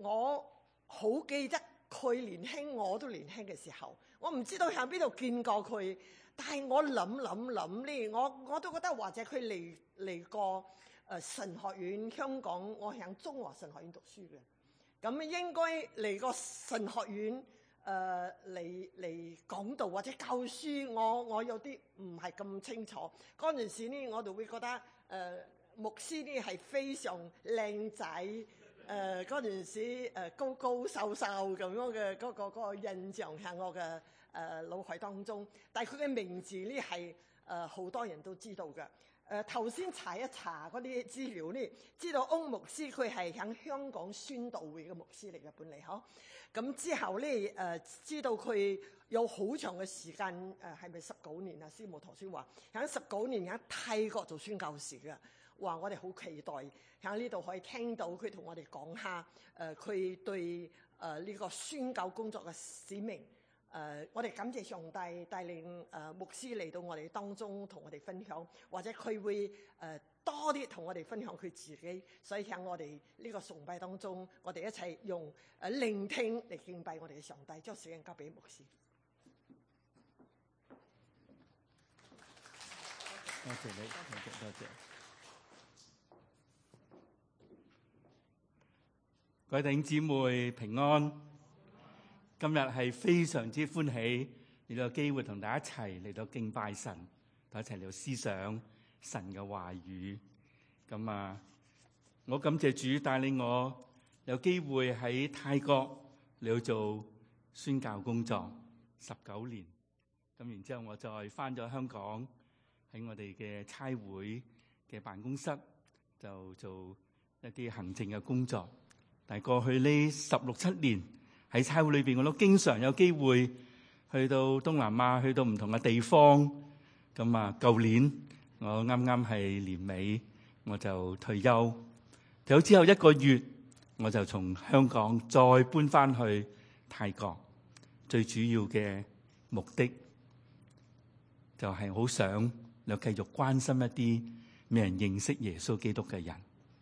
我好記得佢年輕，我都年輕嘅時候，我唔知道喺邊度見過佢，但係我諗咧，我都覺得或者佢嚟過神學院香港，我喺中華神學院讀書嘅，咁應該嚟過神學院嚟講道或者教書，我有啲唔係咁清楚。嗰陣時呢，我就會覺得牧師呢係非常靚仔，嗰陣時高高瘦瘦咁樣嘅嗰個印象喺我嘅腦海當中。但係佢嘅名字呢係好多人都知道嘅。頭先查一查嗰啲資料呢，知道翁牧師佢係喺香港宣道會嘅牧師嚟嘅本嚟嗬。咁之後呢，知道佢有好長嘅時間，係咪19年啊？師母頭先話喺19年喺泰國做宣教士嘅。話我哋好期待喺呢度可以聽到佢同我哋講下佢對呢個宣教工作嘅使命。我哋感謝上帝帶領牧師嚟到我哋當中同我哋分享，或者佢會多啲同我哋分享佢自己。所以喺我哋呢個崇拜當中，我哋一齊用聆聽嚟敬拜我哋嘅上帝。將時間交俾牧師。 多謝你，多謝。各位弟兄姊妹平安，今日係非常之歡喜，嚟到機會同大家一齊嚟到敬拜神，同一齊嚟到思想神嘅話語。咁我感謝主帶領我有機會喺泰國嚟到做宣教工作19年。咁然之後我再翻咗香港，喺我哋嘅差會嘅辦公室就做一啲行政嘅工作。但係過去呢16、17年喺差會裏邊，我都經常有機會去到東南亞，去到唔同嘅地方。咁舊年我啱啱係年尾，我就退休。退休之後1個月，我就從香港再搬翻去泰國。最主要嘅目的就係好想又繼續關心一啲未人認識耶穌基督嘅人。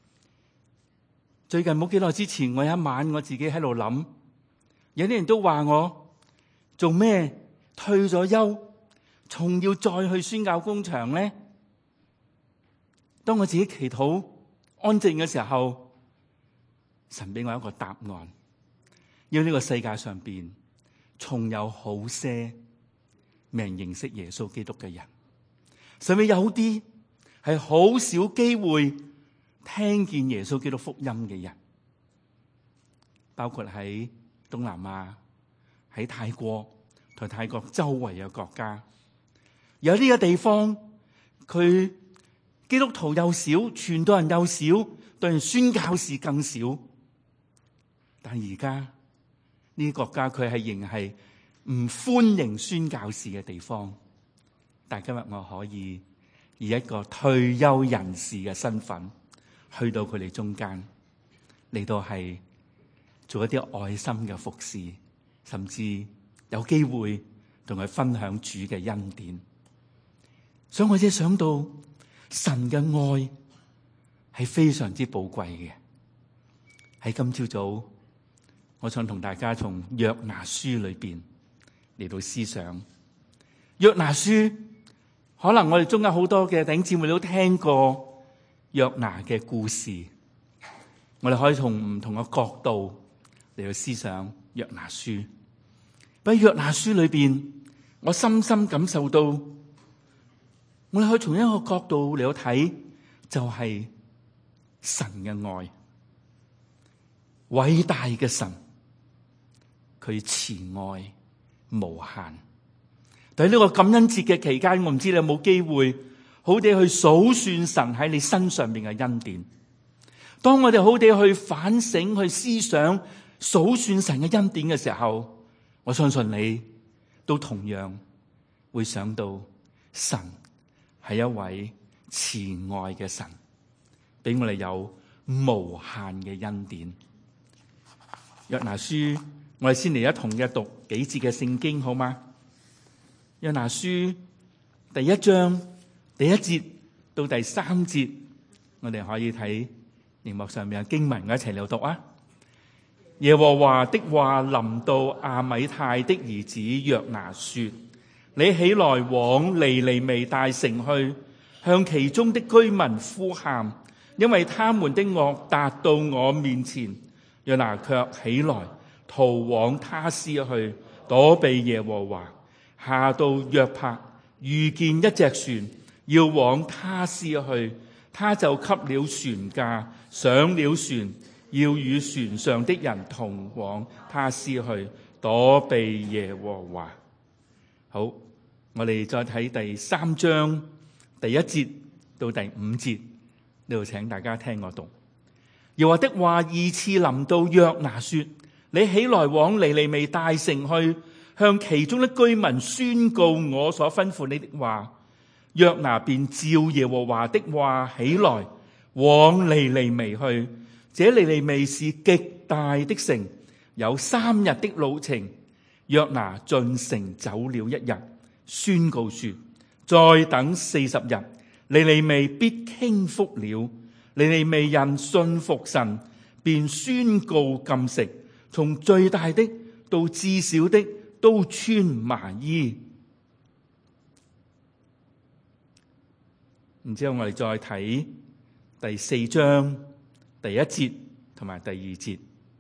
最近冇幾耐之前，我有一晚我自己喺度諗，有啲人都話我做咩退咗休，仲要再去宣教工場呢？當我自己祈禱安靜嘅時候，神俾我一個答案，因為呢個世界上邊仲有好些未人認識耶穌基督嘅人，甚至有啲係好少機會聽見耶穌基督福音嘅人，包括喺東南亞、喺泰國同泰國周圍嘅國家，有呢個地方佢基督徒又少，傳道人又少，對人宣教士更少。但而家呢啲國家佢係仍係唔歡迎宣教士嘅地方。但今日我可以以一個退休人士嘅身份去到佢哋中間，嚟到係做一啲愛心嘅服侍，甚至有機會同佢分享主嘅恩典。所以我只想到神嘅愛係非常之寶貴嘅。喺今朝早，我想同大家從約拿書裏邊嚟到思想。約拿書可能我哋中間好多嘅弟兄姊妹都聽過約拿嘅故事，我哋可以從唔同嘅角度嚟到思想約拿書。喺約拿書裏邊，我深深感受到，我哋可以從一個角度嚟到睇，就係神嘅愛，偉大嘅神，佢慈愛無限。喺呢個感恩節嘅期間，我唔知你有冇機會好地去數算神喺你身上面嘅恩典。當我哋好地去反省、去思想、數算神嘅恩典嘅時候，我相信你都同樣會想到神係一位慈愛嘅神，俾我哋有無限嘅恩典。約拿書，我哋先嚟一同嘅讀幾節嘅聖經好嗎？約拿書第1章第1節到第3節，我哋可以睇熒幕上面嘅經文，我一齊嚟讀啊！ 耶和華的話臨到亞米太的兒子約拿說：你起來往尼尼微大城去，向其中的居民呼喊，因為他們的惡達到我面前。約拿卻起來逃往他施去，躲避耶和華，下到約帕，遇見一隻船要往他施去，他就給了船價，上了船，要與船上的人同往他施去，躲避耶和華。好，我哋再睇第3章第1節到第5節，呢度請大家聽我讀。耶和華的話二次臨到約拿說：你起來往尼尼微大城去，向其中的居民宣告我所吩咐你的話。約拿便照耶和華的話起來往尼尼微去。這尼尼微是極大的城，有3日的路程。約拿進城走了1日，宣告說：再等40日，尼尼微必傾覆了。尼尼微人信服神，便宣告禁食，從最大的到至小的都穿麻衣。然之後我哋再睇第4章第1節同埋第2節。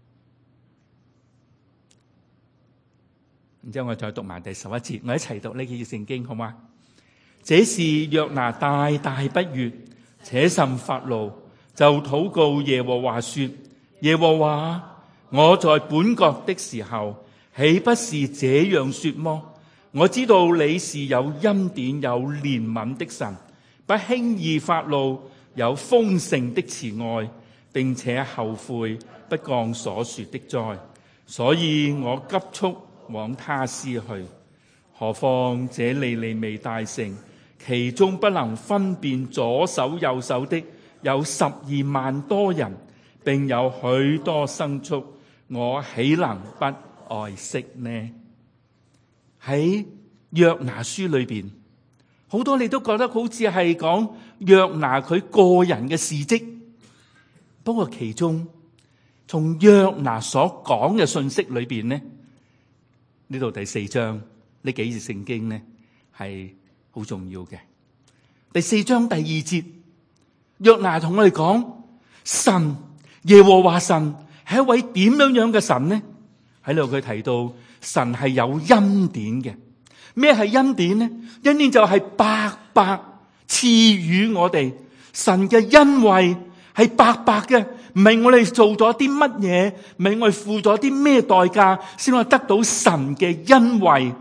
然之後我再讀埋第11節，我一齊讀呢幾節聖經好嗎？這是約拿大大不悅，且甚發怒，就禱告耶和華說：耶和華，我在本國的時候，豈不是這樣說麼？我知道你是有恩典有憐憫的神，不輕易發怒，有豐盛的慈愛，並且後悔，不降所說的災。所以我急速往他施去。何況這尼尼微大城，其中不能分辨左手右手的有12萬多人，並有許多牲畜，我豈能不愛惜呢？喺約拿書裏邊，好多你都覺得好似係講約拿佢個人嘅事蹟，不過其中從約拿所講嘅信息裏邊呢，呢度第4章呢幾節聖經呢係好重要嘅。第4章第2節，約拿同我哋講，神耶和華神係一位點樣嘅神呢？喺度佢提到神係有恩典嘅。咩係恩典呢？恩典就係白白賜予我哋，神嘅恩惠係白白嘅，唔係我哋做咗啲乜嘢，唔係我哋付咗啲咩代價先可以得到神嘅恩惠。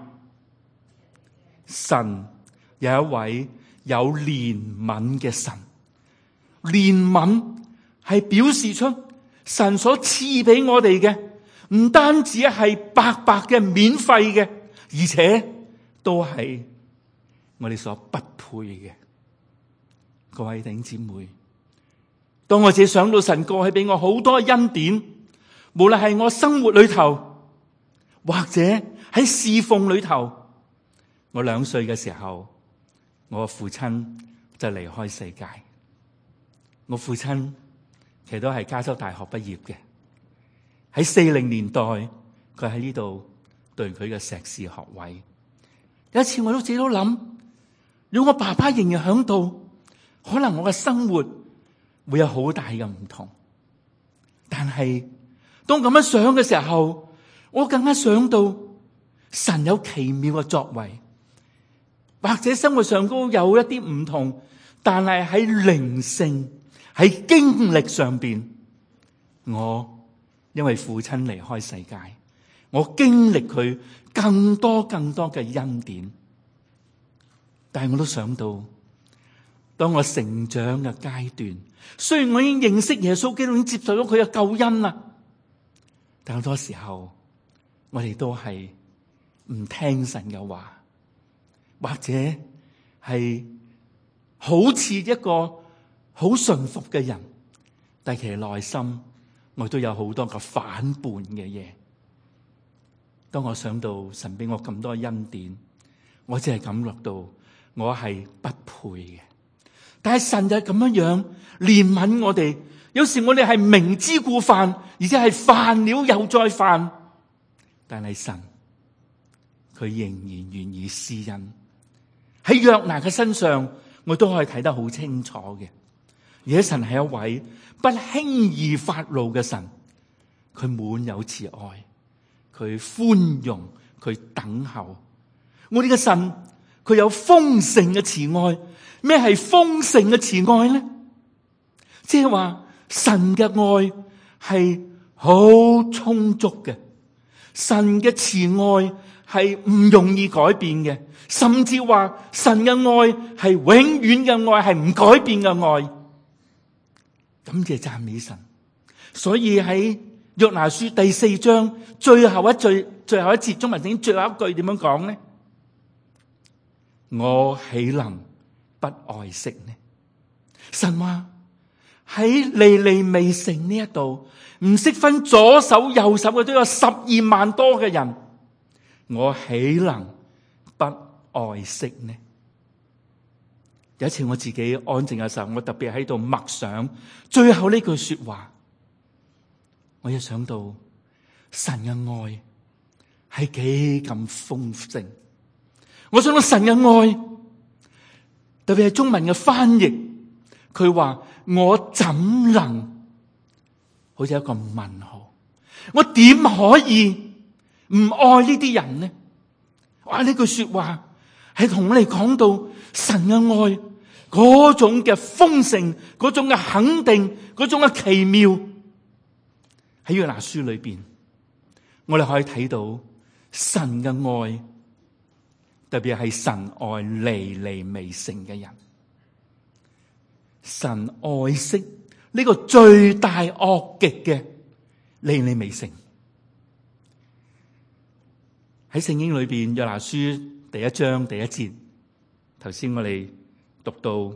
神有一位有憐憫嘅神，憐憫係表示出神所賜俾我哋嘅，唔單止係白白嘅、免費嘅，而且都係我哋所不配嘅。各位弟兄姊妹，當我自己想到神過去俾我好多恩典，無論係我生活裏頭，或者喺侍奉裏頭。我2歲嘅時候，我父親就離開世界。我父親其實都係加州大學畢業嘅，喺40年代佢喺呢度讀佢嘅碩士學位。有一次我都自己都諗，如果我爸爸仍然響度，可能我嘅生活會有好大嘅唔同。但係當咁樣想嘅時候，我更加想到神有奇妙嘅作為。或者生活上都有一啲唔同，但係喺靈性、喺經歷上邊，我因為父親離開世界，我經歷佢更多嘅恩典。但係我都想到，當我成長嘅階段，雖然我已經認識耶穌基督，已經接受咗佢嘅救恩啦，但好多時候我哋都係唔聽神嘅話。或者係好似一個好順服嘅人，但其實內心我都有好多個反叛嘅嘢。當我想到神俾我咁多恩典，我只係感覺到我係不配嘅。 但係神就係咁樣憐憫我哋。有時我哋係明知故犯，而且係犯了又再犯，但係神佢仍然願意施恩。喺約拿嘅身上，我都可以睇得好清楚嘅。而且神係一位不輕易發怒嘅神，佢滿有慈愛，佢寬容，佢等候。我哋嘅神佢有豐盛嘅慈愛。咩係豐盛嘅慈愛呢？即係話神嘅愛係好充足嘅，神嘅慈愛係唔容易改變嘅，甚至話神嘅愛係永遠嘅愛，係唔改變嘅愛。感謝讚美神。所以喺約拿書第4章最後一節中文聖經最後一句點樣講呢？我豈能不愛惜呢？神話喺尼尼微城呢一度，唔識分左手右手嘅都有12萬多嘅人，我豈能不愛惜呢？有一次我自己安靜嘅時候，我特別喺度默想最後呢句說話，我一想到神嘅愛係幾咁豐盛，我想到神嘅愛，特別係中文嘅翻譯，佢話我怎能，好似一個問號，我點可以唔愛呢啲人呢？哇！呢句說話係同我哋講到神嘅愛嗰種嘅豐盛，嗰種嘅肯定，嗰種嘅奇妙。喺約拿書裏邊，我哋可以睇到神嘅愛，特別係神愛尼尼微城嘅人，神愛惜呢個罪大惡極嘅尼尼微城。喺聖經裏邊，約拿書第1章第1節，頭先我哋讀到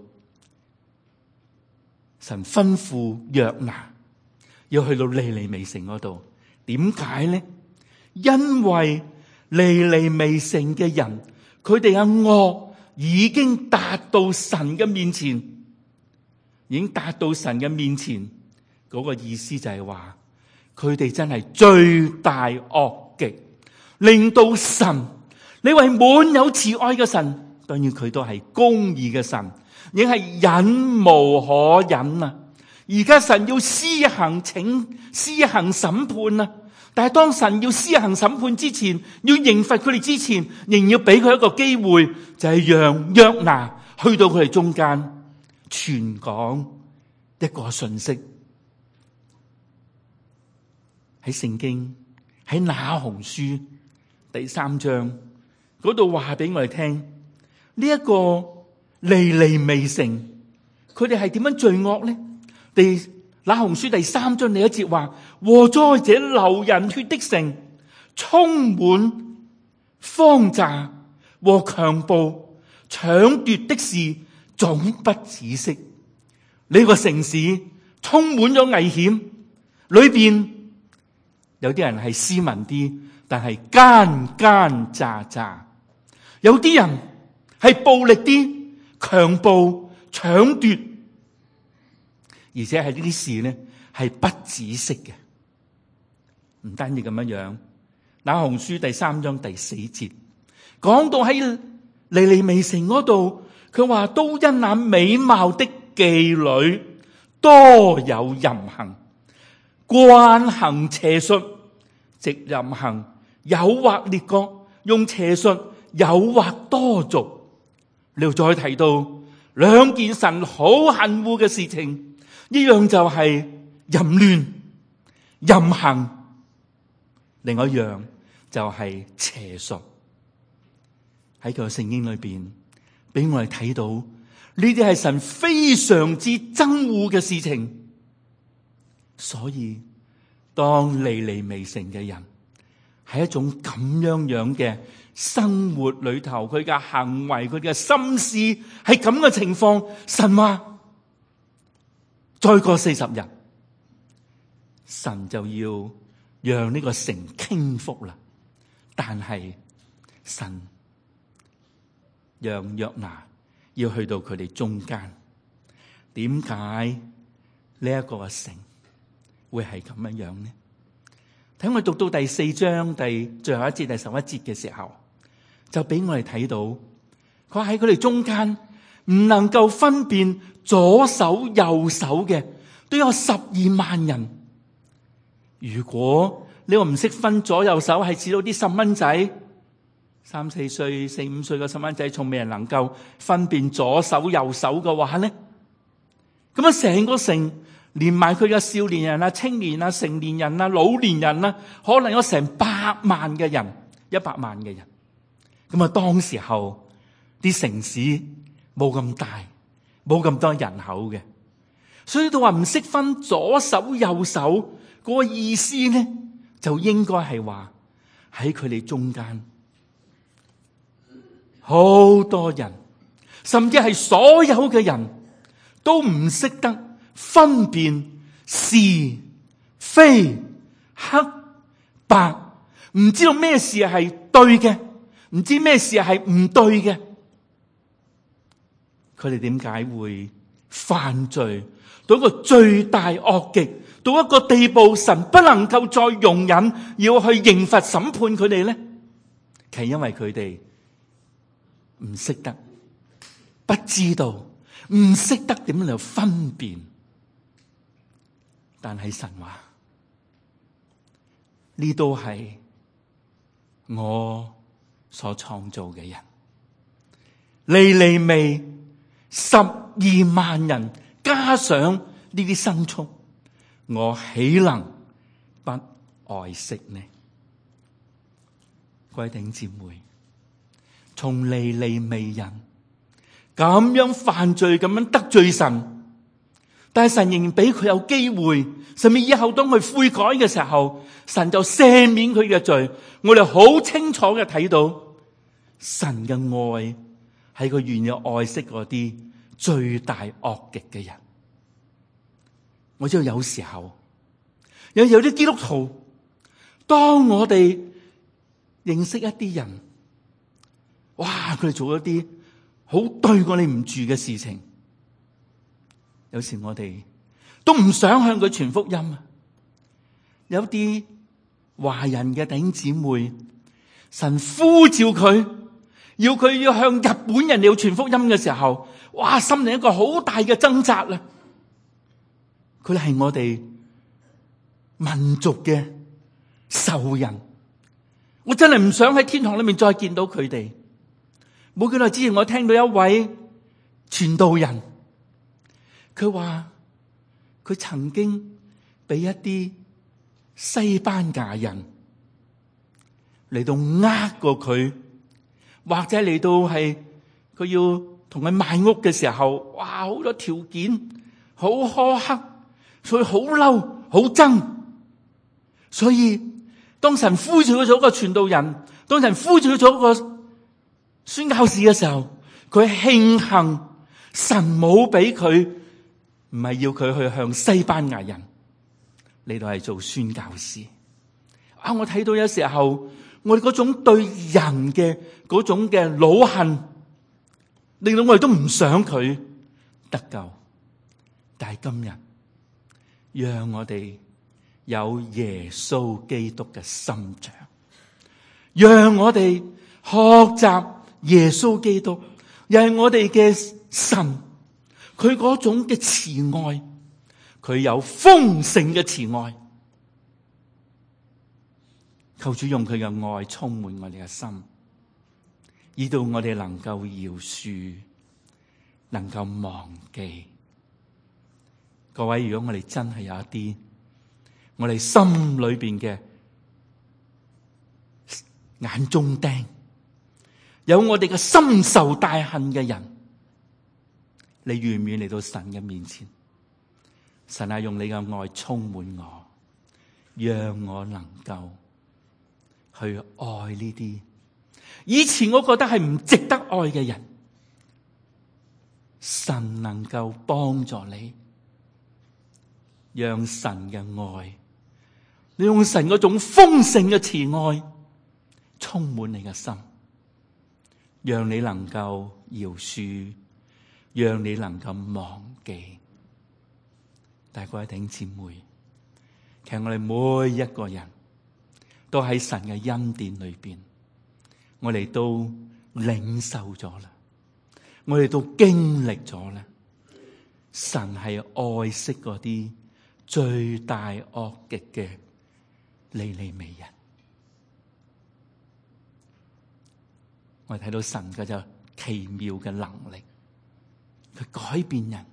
神吩咐約拿要去到尼尼微城嗰度，點解呢？因為尼尼微城嘅人，佢哋嘅惡已經達到神嘅面前，已經達到神嘅面前。嗰個意思就係話，佢哋真係罪大惡極，令到神呢位滿有慈愛嘅神，當然佢都係公義嘅神，已經係忍無可忍啊！而家神要施行審判啊！但係當神要施行審判之前，要刑罰佢哋之前，仍要俾佢一個機會，就係讓約拿去到佢哋中間，傳講一個信息。喺聖經喺那鴻書第3章嗰度話俾我哋聽，呢一個尼尼微城，佢哋係點樣罪惡呢？那鴻書第3章第1節話：禍哉這流人血的城，充滿荒詐和強暴搶奪的事，總不止息。呢個城市充滿咗危險，裏邊有啲人係斯文啲，但係奸奸詐詐；有啲人係暴力啲，強暴搶奪，而且係呢啲事呢係不止息嘅。唔單止咁樣，那鴻書第3章第4節講到喺尼尼微城嗰度，佢話都因那美貌的妓女多有淫行，慣行邪術，藉淫行誘惑列國，用邪術誘惑多族。你又再提到兩件神好恨惡嘅事情，一樣就係淫亂、淫行，另外一樣就係邪術。喺佢嘅聖經裏邊，俾我哋睇到呢啲係神非常之憎惡嘅事情。所以當尼尼微城嘅人喺一種咁樣嘅生活裏頭，佢嘅行為、佢嘅心思係咁嘅情況，神話再過40日，神就要讓呢個城傾覆啦。但係神讓約拿要去到佢哋中間， 點解呢一個嘅城會係咁樣呢？睇我讀到第4章最後一節第11節嘅時候，就俾我哋睇到，佢話喺佢哋中間唔能夠分辨左手右手嘅，都有12萬人。如果你話唔識分左右手，係似到啲細蚊仔3、4歲、4、5歲嘅細蚊仔，仲未人能夠分辨左手右手嘅話呢？咁啊，成個城連埋佢嘅少年人啊、青年啊、成年人啊、老年人啊，可能有成100萬嘅人、100萬嘅人。咁啊，當時候啲城市冇咁大，冇咁多人口嘅，所以都話唔識分左手右手嗰個意思呢，就應該係話喺佢哋中間好多人，甚至係所有嘅人都唔識得分辨是非黑白，唔知道咩事係對嘅，唔知咩事係唔對嘅。佢哋點解會犯罪到一個最大惡極，到一個地步，神不能夠再容忍，要去刑罰審判佢哋呢？其實因為佢哋唔識得，不知道，唔識得點樣嚟分辨。但係神話呢都係我所創造嘅人，尼尼微12萬人，加上呢啲牲畜，我豈能不愛惜呢？各位弟兄姊妹，從尼尼微人咁樣犯罪，咁樣得罪神，但係神仍然俾佢有機會，甚至以後當佢悔改嘅時候，神就赦免佢嘅罪。我哋好清楚嘅睇到神嘅愛係佢願意愛惜嗰啲最大惡極嘅人。我知道有時候有啲基督徒，當我哋認識一啲人，哇！佢哋做一啲好對我哋唔住嘅事情，有時我哋都唔想向佢傳福音啊！有啲華人嘅弟兄姊妹，神呼召佢，要佢要向日本人嚟傳福音嘅時候，哇！心裏一個好大嘅掙扎啊！佢哋係我哋民族嘅仇人，我真係唔想喺天堂裏面再見到佢哋。冇幾耐之前，我聽到一位傳道人，佢話佢曾經俾一啲西班牙人嚟到呃過佢，或者嚟到係佢要同佢賣屋嘅時候，哇，好多條件，好苛刻，所以好嬲，好憎。所以當神呼召咗個傳道人，當神呼召咗個宣教士嘅時候，佢慶幸神冇俾佢，唔係要佢去向西班牙人嚟到係做宣教士。啊！我睇到有時候我哋嗰種對人嘅嗰種嘅惱恨，令到我哋都唔想佢得救。但係今日讓我哋有耶穌基督嘅心腸，讓我哋學習耶穌基督，又係我哋嘅神，佢嗰種嘅慈愛，佢有豐盛嘅慈愛。求主用佢嘅愛充滿我哋嘅心，以到我哋能夠饒恕，能夠忘記。各位，如果我哋真係有一啲我哋心裏邊嘅眼中釘，有我哋嘅深仇大恨嘅人，你願唔願嚟到神嘅面前？神啊，用你嘅愛充滿我，讓我能夠去愛呢啲以前我覺得係唔值得愛嘅人。神能夠幫助你，讓神嘅愛，你用神嗰種豐盛嘅慈愛充滿你嘅心，讓你能夠饒恕，讓你能夠忘記。 但係各位弟兄姊妹，其實我哋每一個人都喺神嘅恩典裏邊，我哋都領受咗啦，我哋都經歷咗啦。神係愛惜嗰啲罪大惡極嘅尼尼微人。我哋睇到神嘅就奇妙嘅能力，佢改變人。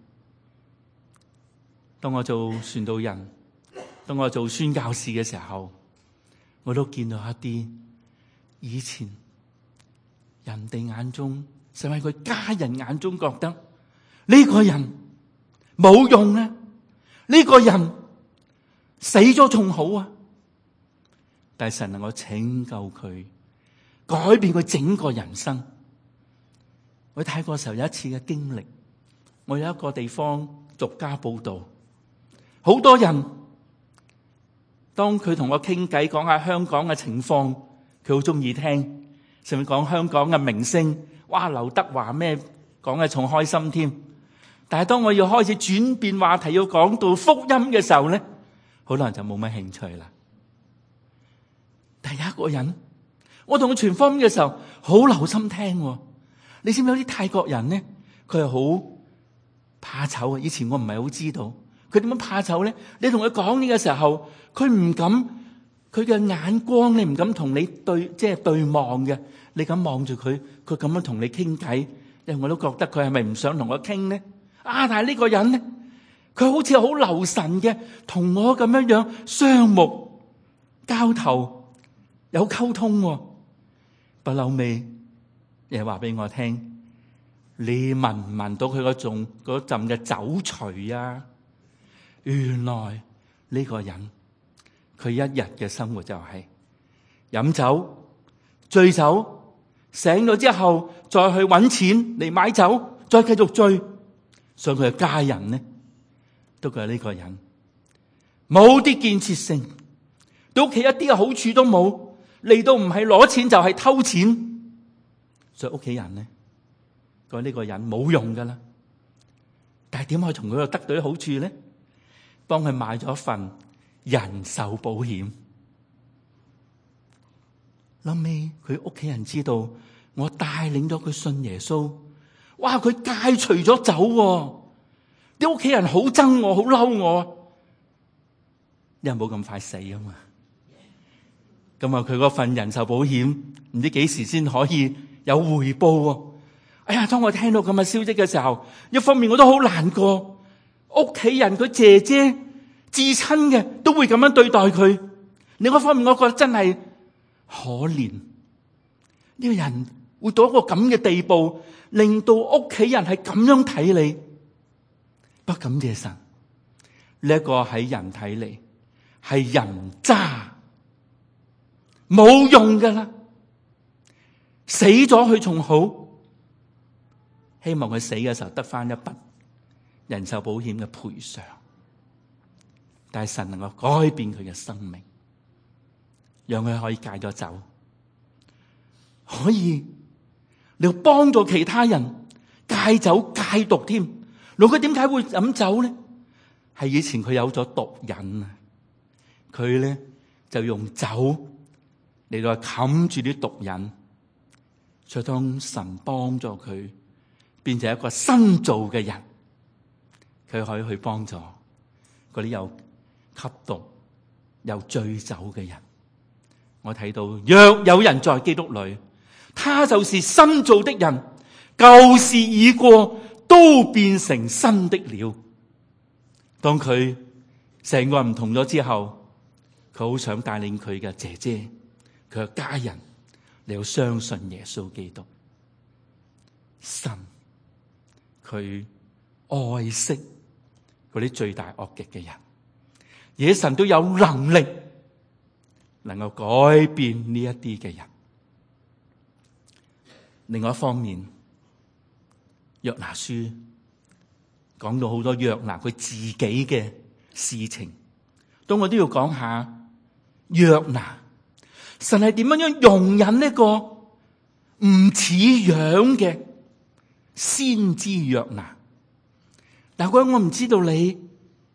當我做傳道人，當我做宣教士嘅時候，我都見到一啲以前人哋眼中，甚至佢家人眼中覺得呢個人冇用啊，呢個人死咗仲好啊，但係神能夠拯救佢，改變佢整個人生。我睇過時候有一次嘅經歷，我有一個地方逐家報道，好多人當佢同我傾偈，講下香港嘅情況，佢好中意聽，甚至講香港嘅明星，哇，劉德華咩講嘅仲開心添。但係當我要開始轉變話題，要講到福音嘅時候咧，好多人就冇乜興趣啦。但係有一個人，我同佢傳福音嘅時候，好留心聽。你知唔知有啲泰國人咧，佢係好怕醜啊！以前我唔係好知道佢點樣怕醜咧。你同佢講呢個時候，佢唔敢，佢嘅眼光你唔敢同你對望嘅。你咁望住佢，佢咁樣同你傾偈，因為我都覺得佢係咪唔想同我傾咧？但係呢個人咧，佢好似好留神嘅，同我咁樣雙目交投，有溝通。不嬲尾，又話俾我聽，你聞唔聞到佢嗰陣嘅酒除啊？原來呢個人佢一日嘅生活就係飲酒、醉酒，醒咗之後再去搵錢嚟買酒，再繼續醉。所以佢嘅家人呢，都覺得呢個人冇啲建設性，對屋企一啲嘅好處都冇，嚟到唔係攞錢就係偷錢。所以屋企人呢，覺得呢個人冇用噶啦。但係點可以從佢度得到啲好處咧？幫佢買咗一份人壽保險。後尾佢屋企人知道我帶領咗佢信耶穌，哇！佢戒除咗酒，啲屋企人好憎我，好嬲我，因為冇咁快死啊嘛。咁啊，佢嗰份人壽保險唔知幾時先可以有回報。哎呀，當我聽到咁嘅消息嘅時候，一方面我都好難過，屋企人佢姐姐至親嘅都會咁樣對待佢。另外一方面，我覺得真係可憐，呢個人會到一個咁嘅地步，令到屋企人係咁樣睇你。不感謝神，呢一個喺人睇嚟係人渣，冇用噶啦，死咗佢仲好。希望佢死嘅時候得翻一筆人壽保險嘅賠償，但係神能夠改變佢嘅生命，讓佢可以戒咗酒，可以你幫助其他人戒酒戒毒添。佢點解會飲酒咧？係以前佢有咗毒癮啊，佢咧就用酒嚟到冚住啲毒癮，所以當神幫助佢變成一個新造嘅人，佢可以去幫助嗰啲有吸毒、有醉酒嘅人。我睇到若有人在基督裏，他就是新造的人，舊事已過，都變成新的了。當佢成個人唔同咗之後，佢好想帶領佢嘅姐姐、佢嘅家人嚟到相信耶穌基督。神佢愛惜嗰啲罪大惡極嘅人，而神都有能力能夠改變呢一啲嘅人。另外一方面，約拿書講到好多約拿佢自己嘅事情，當我都要講下約拿，神係點樣容忍呢個唔似樣嘅先知約拿。但係我唔知道你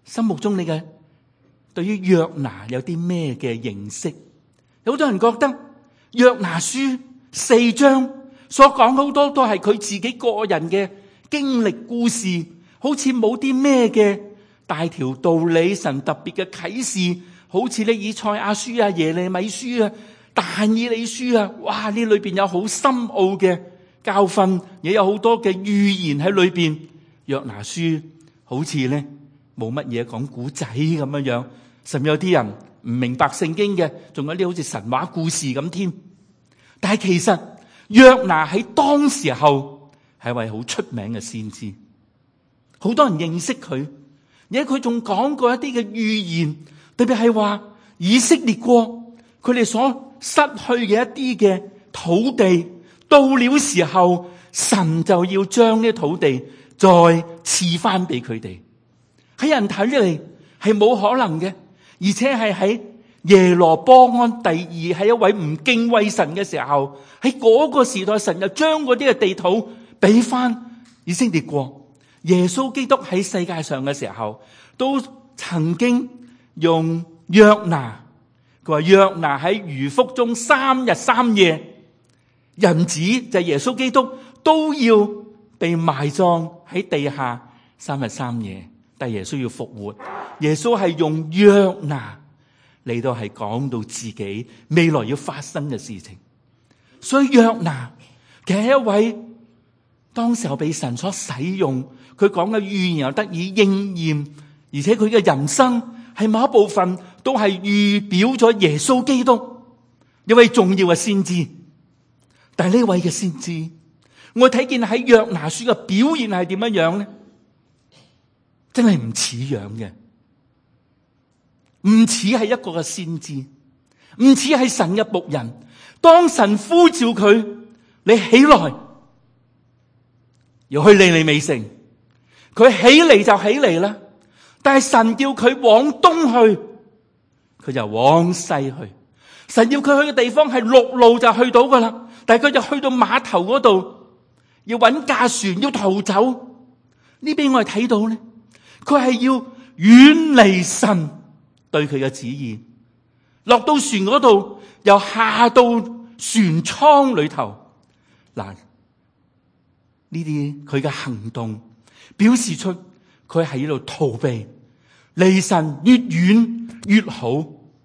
心目中你嘅對於約拿有啲咩嘅認識？有好多人覺得約拿書4章所講好多都係佢自己個人嘅經歷故事，好似冇啲咩嘅大條道理，神特別嘅啟示，好似以賽亞書啊、耶利米書啊、但以理書啊，哇！呢裏邊有好深奧嘅教訓，也有好多嘅預言喺裏邊。約拿書好似冇乜嘢講古仔咁樣樣，甚至有啲人唔明白聖經嘅，仲有啲好似神話故事咁添。但係其實約拿喺當時候係一位好出名嘅先知，好多人認識佢，而且佢仲講過一啲嘅預言，特別係話以色列國佢哋所失去嘅一啲嘅土地，到了時候神就要將呢土地再賜翻俾佢哋。喺人睇嚟係冇可能嘅，而且係喺耶羅波安第二係一位唔敬畏神嘅時候，喺嗰個時代神就將嗰啲嘅地土俾翻以色列國。耶穌基督喺世界上嘅時候都曾經用約拿，佢話約拿喺魚腹中3日3夜，人子就係耶穌基督都要被埋葬喺地下3日3夜，但耶穌要復活。耶穌係用約拿嚟到係講到自己未來要發生嘅事情，所以約拿其實係一位當時候被神所使用，佢講嘅預言又得以應驗，而且佢嘅人生係某一部分都係預表咗耶穌基督一位重要嘅先知。但係呢位嘅先知，我睇見喺約拿書嘅表現係點樣樣呢？真係唔似樣嘅，唔似係一個嘅先知，唔似係神嘅僕人。當神呼召佢，你起來要去尼尼微城，佢起嚟就起嚟啦。但係神叫佢往東去，佢就往西去。神要佢去嘅地方係陸路就去到噶啦，但係佢就去到碼頭嗰度，要搵架船，要逃走。呢邊我哋睇到咧，佢係要遠離神對佢嘅旨意，落到船嗰度，又下到船艙裏頭。嗱，呢啲佢嘅行動表示出佢係喺度逃避，離神越遠越好。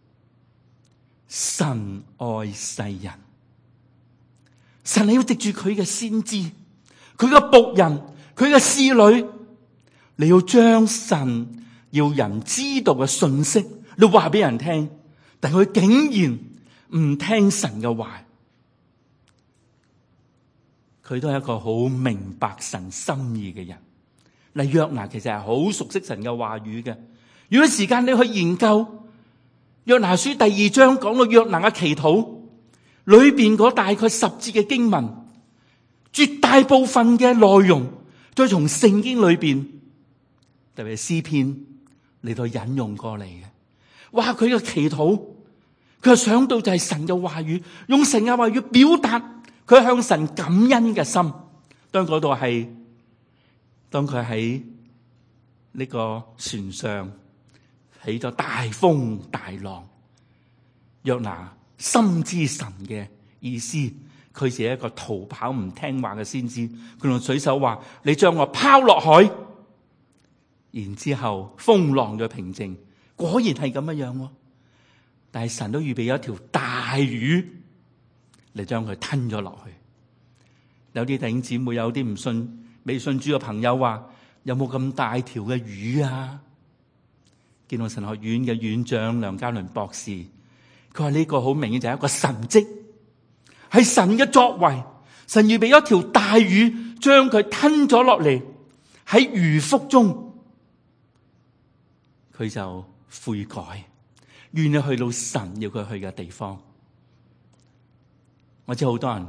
神愛世人，神係要藉住佢嘅先知，佢嘅僕人，佢嘅侍女，你要將神要人知道嘅信息，你話俾人聽，但佢竟然唔聽神嘅話。佢都係一個好明白神心意嘅人。嗱，約拿其實係好熟悉神嘅話語嘅。如果時間你去研究約拿書第2章，講到約拿嘅祈禱裏邊嗰大概10節嘅經文，絕大部分嘅內容再從聖經裏邊，特別係詩篇嚟到引用過嚟嘅。哇！佢嘅祈禱，佢想到就係神嘅話語，用神嘅話語表達佢向神感恩嘅心。當嗰度係，當佢喺呢個船上起咗大風大浪，約拿深知神嘅意思，佢只係一個逃跑唔聽話嘅先知。佢用水手話：你將我拋落海。然之後風浪嘅平靜，果然係咁樣。但係神都預備咗一條大魚嚟將佢吞咗落去。有啲弟兄姊妹，有啲唔信未信主嘅朋友話：有冇咁大條嘅魚啊？見到神學院嘅院長梁家麟博士，佢話呢個好明顯就係一個神蹟，係神嘅作為。神預備咗一條大魚將佢吞咗落嚟，喺魚腹中，佢就悔改，願意去到神要佢去嘅地方。我知好多人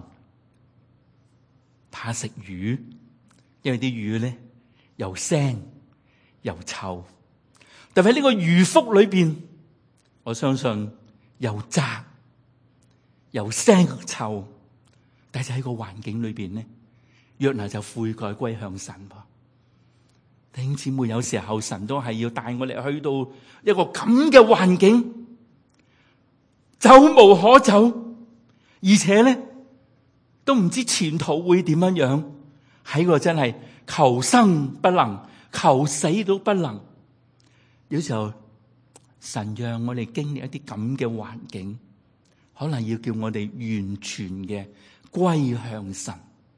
怕食魚，因為啲魚咧又腥又臭。特別喺呢個魚腹裏邊，我相信又窄又腥又臭。但係喺個環境裏邊咧，約拿就悔改歸向神噃。 弟兄姊妹，有時候神都係要帶我哋去到一個咁嘅環境，走無可走，而且咧都唔知前途會點樣樣，喺個真係求生不能，求死都不能。有時候神讓我哋經歷一啲咁嘅環境，可能要叫我哋完全嘅歸向神。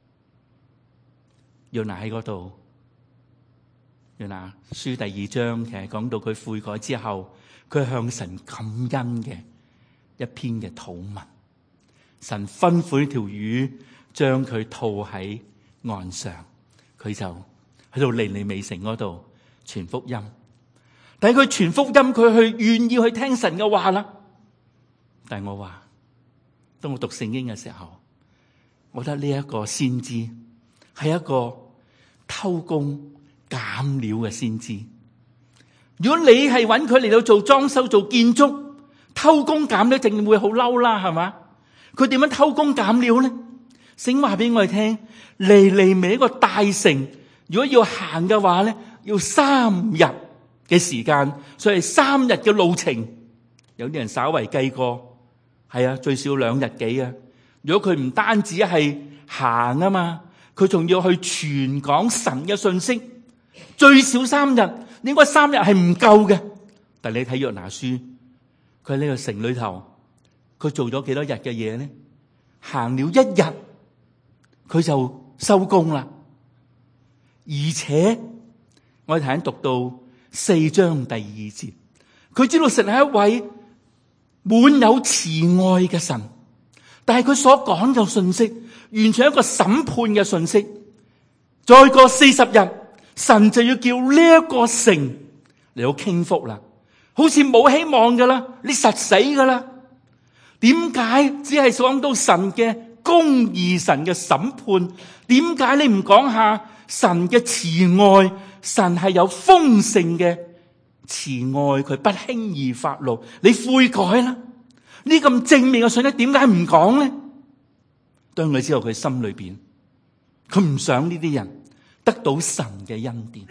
約拿喺嗰度，約拿書第2章其實講到佢悔改之後，佢向神感恩嘅一篇嘅禱文。神吩咐呢條魚將佢套喺岸上，佢就去到尼尼微城嗰度傳福音。但係佢傳福音，佢去願意去聽神嘅話啦。但係我話，當我讀聖經嘅時候，我覺得呢一個先知係一個偷工減料嘅先知。如果你係揾佢嚟到做裝修、做建築，偷工減料，一定會好嬲啦，係嘛？佢點樣偷工減料呢？聖經話俾我哋聽，尼尼微一個大城，如果要行嘅話咧，要3日嘅時間，所以3日嘅路程。有啲人稍為計過，係啊，最少2日幾啊。如果佢唔單止係行啊嘛，佢仲要去傳講神嘅信息，最少3日。應該3日係唔夠嘅。但你睇約拿書，佢喺呢個城裏頭，佢做咗幾多日嘅嘢呢？行了1日，佢就收工啦。而且我哋頭先讀到4章第2節，佢知道神係一位滿有慈愛嘅神，但係佢所講嘅信息完全係一個審判嘅信息。再過40日，神就要叫呢一個城嚟到傾覆啦，好似冇希望噶啦，你實死噶啦。點解只係講到神嘅公義、神嘅審判？點解你唔講下神嘅慈愛？神係有豐盛嘅慈愛，佢不輕易發怒。你悔改啦，呢咁正面嘅信息點解唔講呢？當佢知道佢心裏邊，佢唔想呢啲人得到神嘅恩典，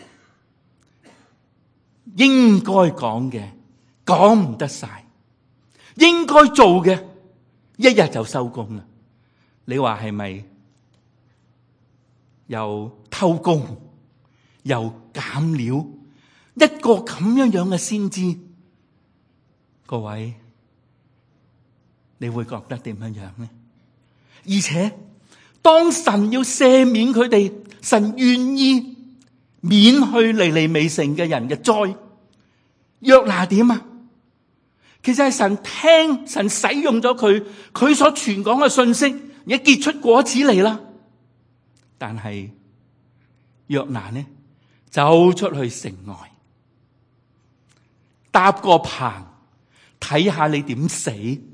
應該講嘅講唔得晒，應該做嘅1日就收工啦。你話係咪又偷工又減料？一個咁樣嘅先知，各位你會覺得點樣樣呢？而且當神要赦免佢哋，神願意免去尼尼微城嘅人嘅災，約拿點啊？其實係神聽，神使用咗佢所傳講嘅信息，而結出果子嚟啦。但係約拿呢，走出去城外，搭個棚睇下你點死。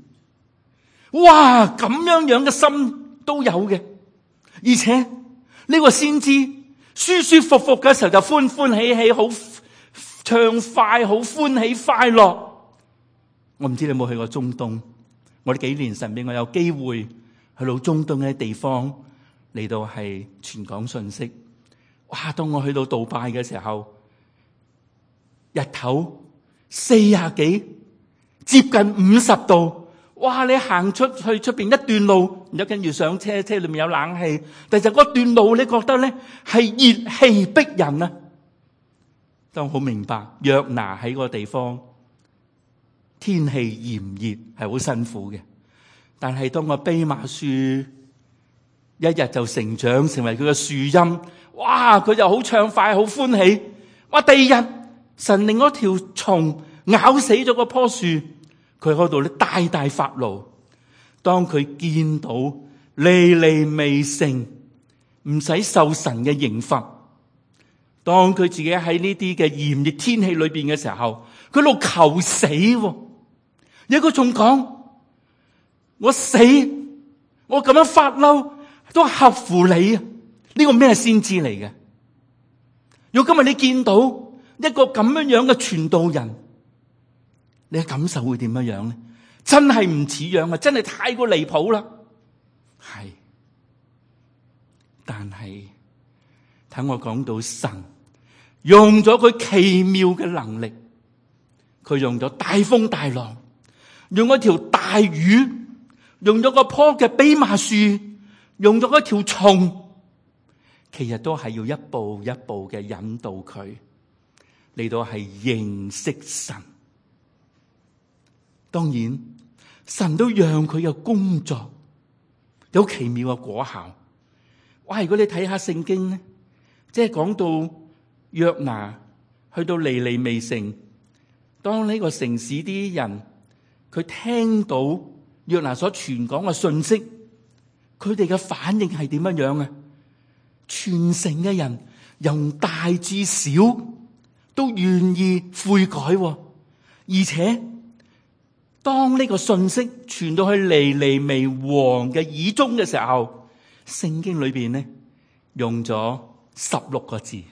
哇！咁樣嘅心都有嘅，而且呢個先知舒舒服服嘅時候就歡歡喜喜，好暢快，好歡喜快樂。我唔知你有冇去過中東？我哋幾年神俾我有機會去到中東嘅地方嚟到係傳講信息。哇！當我去到杜拜嘅時候，日頭40幾，接近50度。哇！你行出去出邊一段路，然後跟住上車，車裏面有冷氣，但係嗰段路你覺得咧係熱氣逼人啊！當我好明白約拿喺個地方，天氣炎熱係好辛苦嘅，但係當個蓖麻樹1日就成長成為佢嘅樹蔭，哇！佢就好暢快，好歡喜。哇！第2日神令嗰條蟲咬死咗嗰棵樹。佢嗰度咧大大發怒，當佢見到尼尼微城唔使受神嘅刑罰，當佢自己喺呢啲嘅炎熱天氣裏邊嘅時候，佢喺度求死。有一個仲講：我死，我咁樣發嬲都合乎你啊！呢個咩先知嚟嘅？如果今日你見到一個咁樣嘅傳道人，你嘅感受會點樣樣呢？真係唔似樣啊！真係太過離譜啦。係，但係等我講到神用咗佢奇妙嘅能力，佢用咗大風大浪，用嗰條大魚，用咗嗰棵嘅蓖麻樹，用咗嗰條蟲，其實都係要一步一步嘅引導佢嚟到係認識神。當然，神都讓佢嘅工作有奇妙嘅果效。哇！如果你睇下聖經咧，即係講到約拿去到尼尼微城，當呢個城市啲人佢聽到約拿所傳講嘅信息，佢哋嘅反應係點樣啊？全城嘅人由大至小都願意悔改，而且當呢個信息傳到去尼尼微王嘅耳中嘅時候，聖經裏邊呢用咗16個字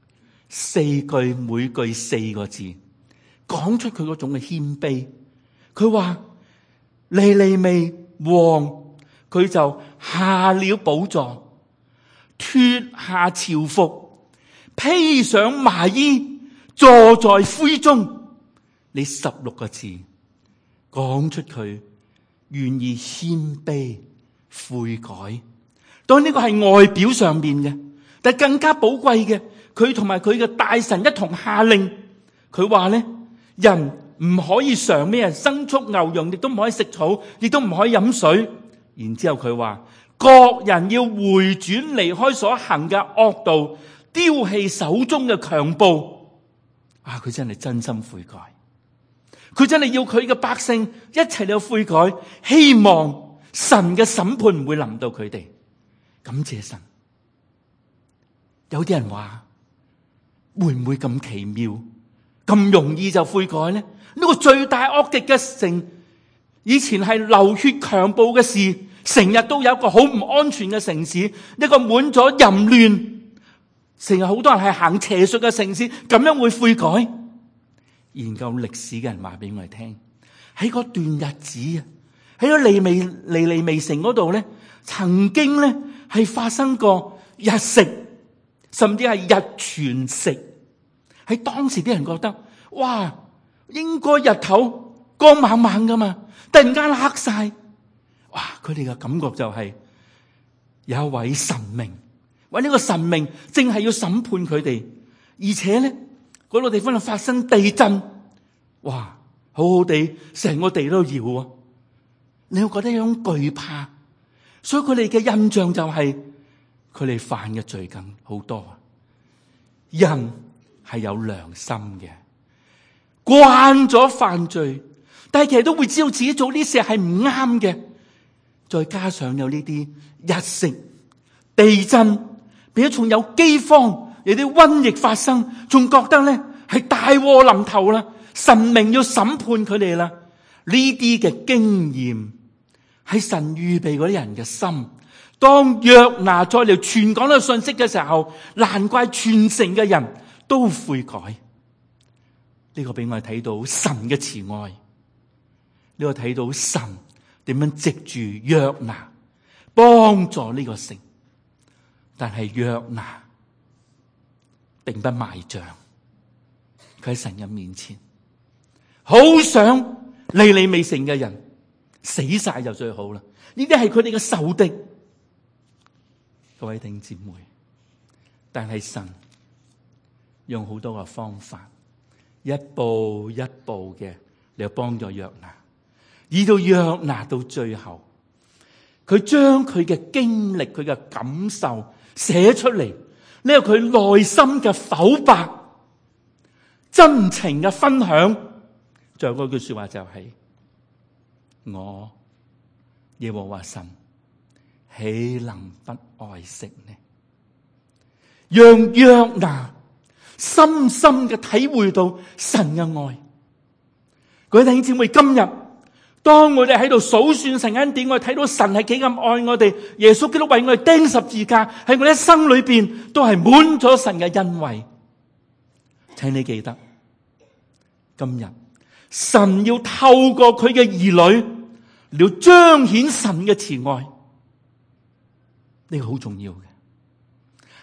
，4句，每句4個字，講出佢嗰種嘅謙卑。佢話尼尼微王佢就下了寶座，脫下朝服，披上麻衣，坐在灰中。呢16個字講出佢願意謙卑悔改。當然呢個係外表上面嘅，但更加寶貴嘅，佢同埋佢嘅大臣一同下令，佢話咧，人唔可以嘗咩牲畜牛羊，亦都唔可以食草，亦都唔可以飲水。然之後佢話，各人要回轉離開所行嘅惡道，丟棄手中嘅強暴。啊！佢真係真心悔改，佢真係要佢嘅百姓一齊嚟悔改，希望神嘅審判唔會臨到佢哋。感謝神。有啲人話，會唔會咁奇妙，咁容易就悔改呢？呢個罪大惡極嘅城，以前係流血強暴嘅事，成日都有一個好唔安全嘅城市，一個滿咗淫亂，成日好多人係行邪術嘅城市，咁樣會悔改？研究歷史嘅人話俾我哋聽，喺嗰段日子啊，喺個尼尼微城嗰度咧，曾經咧係發生過日食，甚至係日全食。喺當時啲人覺得，哇，應該日頭光猛猛噶嘛，突然間黑晒，哇！佢哋嘅感覺就係有一位神明，話呢個神明正係要審判佢哋，而且咧嗰個地方就發生地震，哇！好好地成個地都搖啊！你會覺得有種懼怕，所以佢哋嘅印象就係佢哋犯嘅罪更好多啊！人係有良心嘅，慣咗犯罪，但係其實都會知道自己做呢事係唔啱嘅。再加上有呢啲日食、地震，並且仲有饑荒，有啲瘟疫發生，仲覺得咧係大禍臨頭啦，神明要審判佢哋啦。呢啲嘅經驗係神預備嗰啲人嘅心。當約拿再嚟傳講呢個信息嘅時候，難怪全城嘅人都悔改。呢個俾我哋睇到神嘅慈愛，呢個睇到神點樣藉住約拿幫助呢個城。但係約拿並不賣賬，佢喺神嘅面前好想尼尼微城嘅人死晒就最好啦。呢啲係佢哋嘅仇敵，各位弟兄姊妹。但係神用好多個方法，一步一步嘅嚟幫助約拿，以到約拿到最後，佢將佢嘅經歷、佢嘅感受寫出嚟，呢個佢內心嘅剖白、真情嘅分享。最後嗰句說話就係：我耶和華神豈能不愛惜呢？讓約拿深深嘅體會到神嘅愛。各位弟兄姊妹，今日當我哋喺度數算神恩典，我哋睇到神係幾咁愛我哋，耶穌基督為我哋釘十字架，喺我哋一生裏邊都係滿咗神嘅恩惠。請你記得，今日神要透過佢嘅兒女，要彰顯神嘅慈愛，呢個好重要嘅。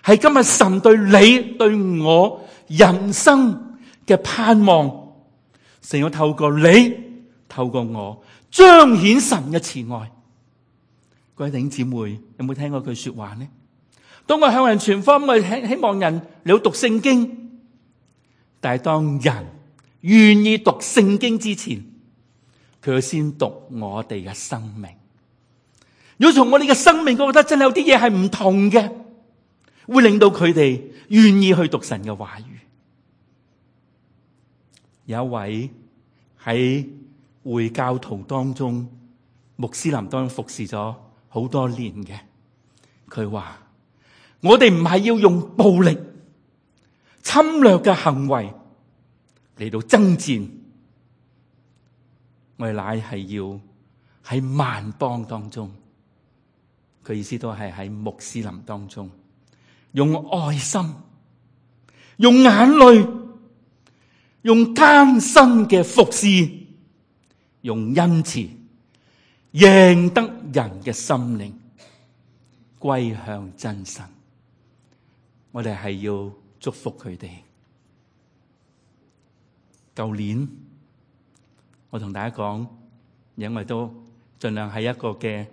係今日神對你對我人生嘅盼望，神要透過你透過我彰顯神嘅慈愛。各位弟兄姊妹，有冇聽過句說話呢？當我向人傳福音，我希望人嚟讀聖經，但係當人願意讀聖經之前，佢要先讀我哋嘅生命。如果從我哋嘅生命，我覺得真係有啲嘢係唔同嘅，會令到佢哋願意去讀神嘅話語。有一位喺回教徒當中，穆斯林當中服侍咗好多年嘅，佢話：我哋唔係要用暴力、侵略嘅行為嚟到爭戰，我哋乃係要喺萬邦當中，佢意思都係喺穆斯林當中，用愛心、用眼淚、用艱辛嘅服侍、用恩慈，贏得人嘅心靈歸向真神。我哋係要祝福佢哋。舊年我同大家講，因為都盡量喺一個嘅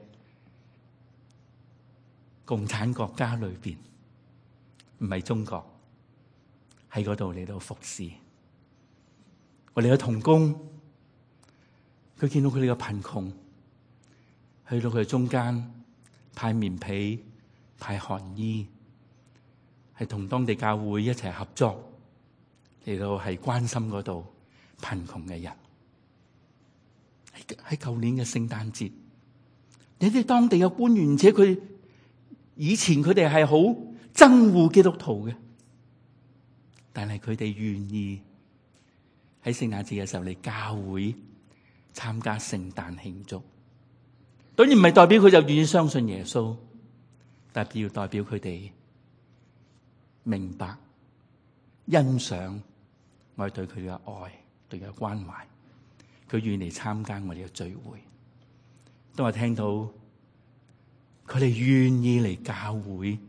共產國家裏邊，唔係中國，喺嗰度嚟到服侍。我哋嘅同工，佢見到佢哋嘅貧窮，去到佢哋中間派棉被、派寒衣，係同當地教會一齊合作嚟到係關心嗰度貧窮嘅人。喺舊年嘅聖誕節，你哋當地嘅官員，而且佢以前佢哋係好憎惡基督徒嘅，但係佢哋願意喺聖誕節嘅時候嚟教會參加聖誕慶祝。當然唔係代表佢就願意相信耶穌，但係要代表佢哋明白、欣賞我哋對佢嘅愛、對佢嘅關懷，佢願意嚟參加我哋嘅聚會。當我聽到佢哋願意嚟教會，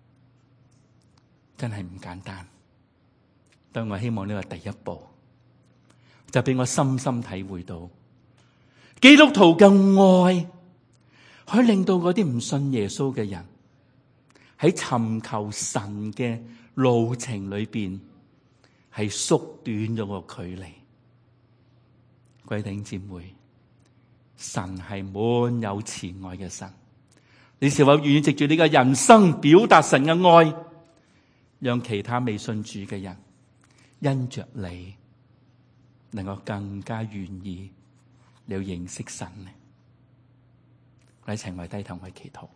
真係唔簡單。當我希望呢個第一步，就俾我深深體會到基督徒嘅愛，可以令到嗰啲唔信耶穌嘅人喺尋求神嘅路程裏邊係縮短咗個距離。各位弟兄姊妹，神係滿有慈愛嘅神，你是否願意藉住你嘅人生表達神嘅愛，讓其他未信主嘅人因着你能夠更加願意你要認識神呢？我哋一齊為低頭去祈禱。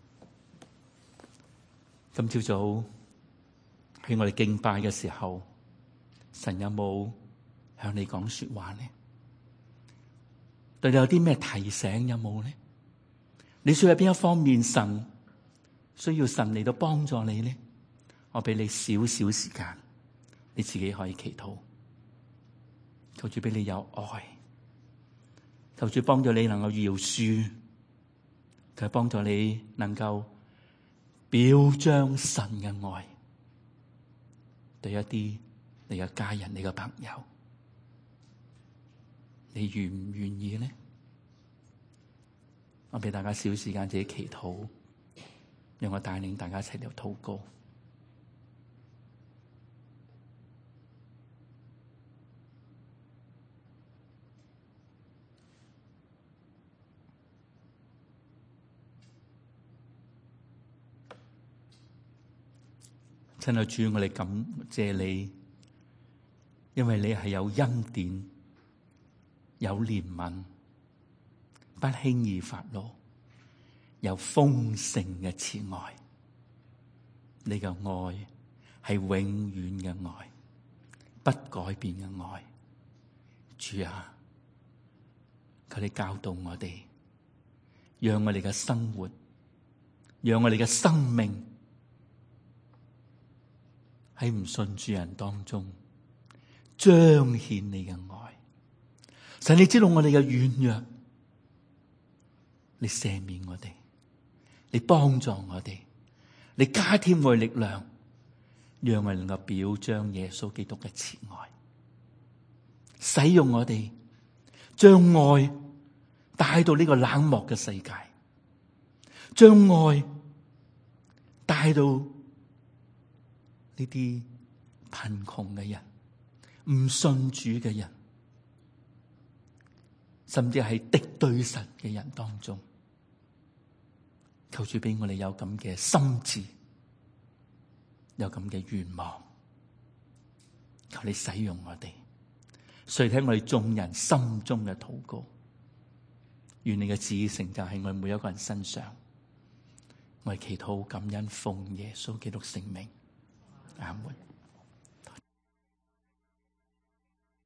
今朝早喺我哋敬拜嘅時候，神有冇向你講說話呢？對你有啲咩提醒有冇呢？你需要喺邊一方面神需要神嚟到幫助你呢？我俾你少少時間，你自己可以祈禱，求主俾你有愛，求主幫助你能夠饒恕，佢幫助你能夠表彰神嘅愛，對一啲你嘅家人、你嘅朋友，你願唔願意呢？我俾大家少時間自己祈禱，讓我帶領大家一齊嚟禱告。親愛主，我哋感謝你，因為你係有恩典、有憐憫，不輕易發怒，有豐盛嘅慈愛。你嘅愛係永遠嘅愛，不改變嘅愛。主啊，求你教導我哋，讓我哋嘅生活，讓我哋嘅生命喺唔信主人當中彰顯你嘅愛。神，你知道我哋嘅軟弱，你赦免我哋，你幫助我哋， 你加添我嘅力量，讓我哋能夠表彰耶穌基督嘅慈愛，使用我哋將愛帶到呢個冷漠嘅世界，將愛帶到呢啲貧窮嘅人、唔信主嘅人，甚至係敵對神嘅人當中。求主俾我哋有咁嘅心志，有咁嘅願望，求你使用我哋，垂聽我哋眾人心中嘅禱告。願你嘅旨意成就喺我哋每一個人身上。我哋祈禱感恩，奉耶穌基督聖名，阿門。